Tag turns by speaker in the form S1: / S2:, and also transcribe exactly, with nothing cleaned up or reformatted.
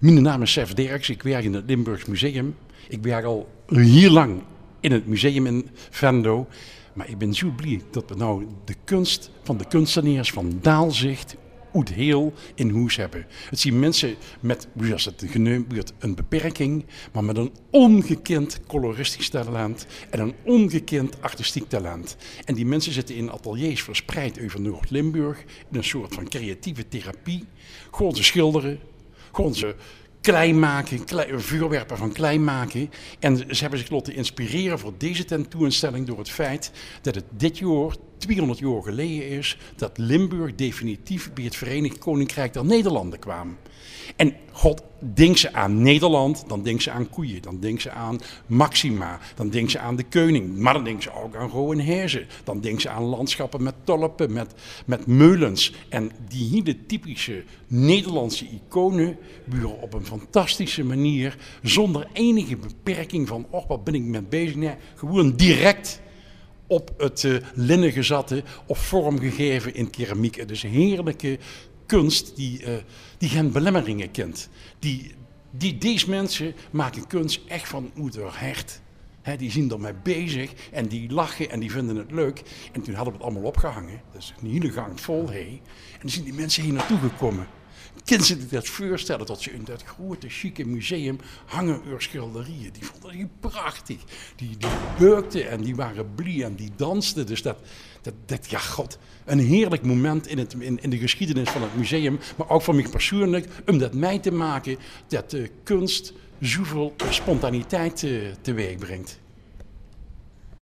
S1: Mijn naam is Sef Derks, ik werk in het Limburgs Museum. Ik werk al heel lang in het museum in Venlo. Maar ik ben zo blij dat we nou de kunst van de kunstenaars van Daalzicht uit heel in huis hebben. Het zien mensen met, zoals het genoemd wordt, een beperking, maar met een ongekend coloristisch talent en een ongekend artistiek talent. En die mensen zitten in ateliers verspreid over Noord-Limburg in een soort van creatieve therapie. Gewoon ze schilderen, gewoon ze klei maken, klei, vuurwerpen van klei maken. En ze hebben zich laten inspireren voor deze tentoonstelling door het feit dat het dit jaar, tweehonderd jaar geleden is, dat Limburg definitief bij het Verenigd Koninkrijk der Nederlanden kwam. En god, denk ze aan Nederland, dan denk ze aan koeien, dan denk ze aan Maxima, dan denk ze aan de Koning, maar dan denk ze ook aan Gohenherzen, dan denk ze aan landschappen met tulpen, met, met meulens. En die hele typische Nederlandse iconen buren op een fantastische manier, zonder enige beperking van, oh wat ben ik met bezig, nee, gewoon direct op het uh, linnen gezatte of vormgegeven in keramiek. Het is heerlijke kunst die, uh, die geen belemmeringen kent. Die, die, deze mensen maken kunst echt van uit hun hart. He, die zien ermee bezig en die lachen en die vinden het leuk. En toen hadden we het allemaal opgehangen. Dat is een hele gang vol. Hey. En dan zijn die mensen hier naartoe gekomen. Kunnen ze zich dat voorstellen dat ze in dat grote, chique museum hangen uw schilderieën. Die vonden die prachtig. Die, die beukten en die waren blij en die dansten. Dus dat, dat, dat ja god, een heerlijk moment in, het, in, in de geschiedenis van het museum. Maar ook voor mij persoonlijk, om dat mij te maken dat de kunst zoveel spontaniteit uh, teweeg brengt.